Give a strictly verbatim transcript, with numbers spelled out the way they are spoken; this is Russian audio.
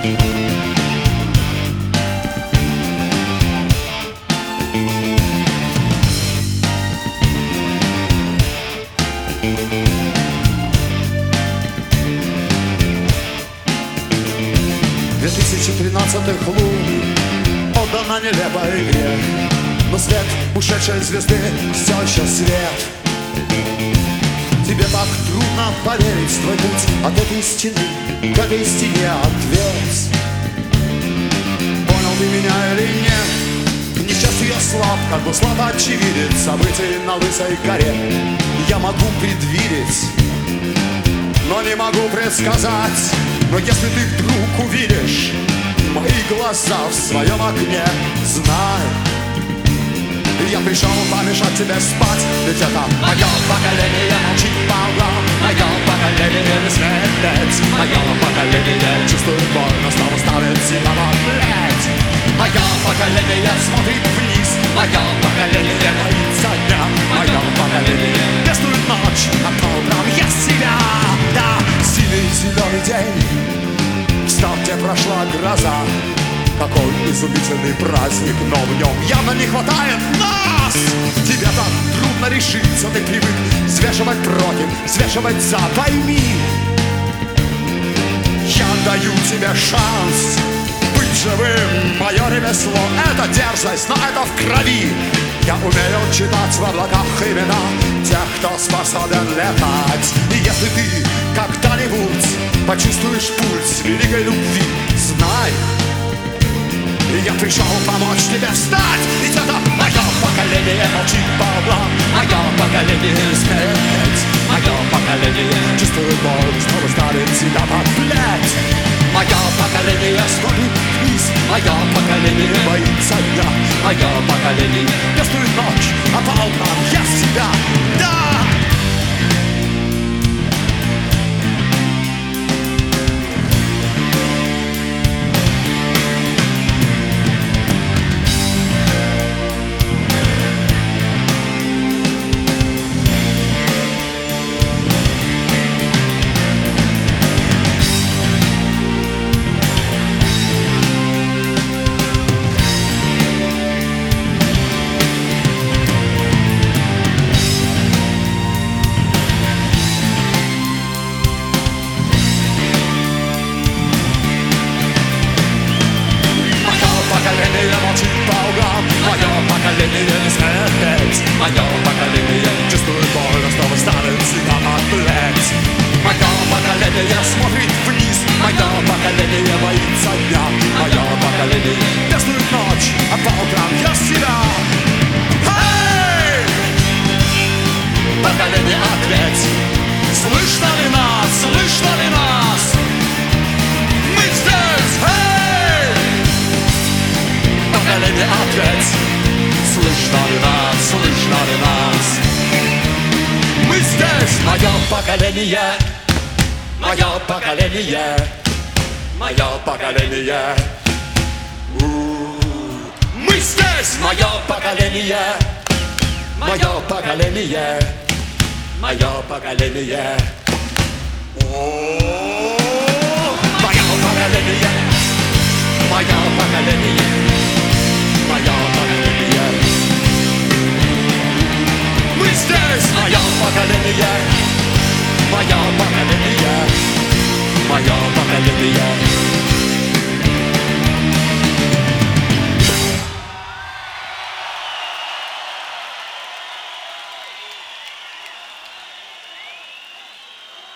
Две тысячи тринадцатых лун отдана нелепой игре, но свет ушедшей звезды все еще свет. Тебе так трудно поверить в твой путь от этой стены к этой стене ответ. Понял ты меня или нет? К несчастью я слаб, как бы слаб очевидец событий на лысой горе. Я могу предвидеть, но не могу предсказать. Но если ты вдруг увидишь мои глаза в своем окне, знай, я пришел помешать тебе спать. Ведь это мое поколение молчит по углам, мое поколение не смеет, мое поколение чувствует боль, но снова ставит себя в ответ. Мое поколение смотрит вниз, мое поколение боится дня, мое поколение пестует ночь, а по утрам я себя. Да, синий зеленый день, в старте прошла гроза. Какой изумительный праздник, но в нем явно не хватает нас. Тебе так трудно решиться, ты привык взвешивать против, взвешивать за. Пойми, я даю тебе шанс быть живым. Мое ремесло — это дерзость, но это в крови. Я умею читать в облаках имена тех, кто способен летать. И если ты когда-нибудь почувствуешь пульс великой любви, знай, я пришел помочь тебе встать. Ведь это мое поколение молчит по углам, мое поколение не смеет, мое поколение чувствует боль, снова ставит себя под плеть. Мое поколение смотрит вниз, мое поколение боится дня, мое поколение пестует ночь, а по утрам я себя. Да! Мое поколение чувствует боль, но снова ставит себя под плеть. Мое поколение смотрит вниз, мое поколение боится дня, мое поколение пестует ночь, а по утрам я себя. Эй! Поколение, ответь, слышно ли нас, слышно ли нас? Мы здесь, эй! Поколение, ответь, слышно ли нас, слышно ли нас? Мы здесь, мое поколение, мое поколение, мое поколение. У-у-у. Мы здесь, мое поколение, мое поколение, мое поколение. О-о-о.